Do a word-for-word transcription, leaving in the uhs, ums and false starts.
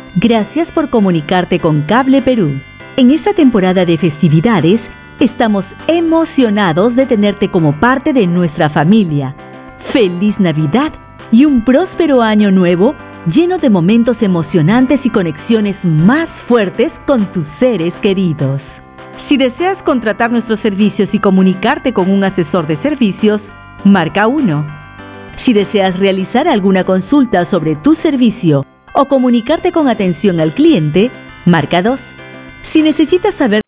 Gracias por comunicarte con Cable Perú. En esta temporada de festividades, estamos emocionados de tenerte como parte de nuestra familia. ¡Feliz Navidad y un próspero año nuevo lleno de momentos emocionantes y conexiones más fuertes con tus seres queridos! Si deseas contratar nuestros servicios y comunicarte con un asesor de servicios, marca uno. Si deseas realizar alguna consulta sobre tu servicio o comunicarte con atención al cliente, marca dos. Si necesitas saber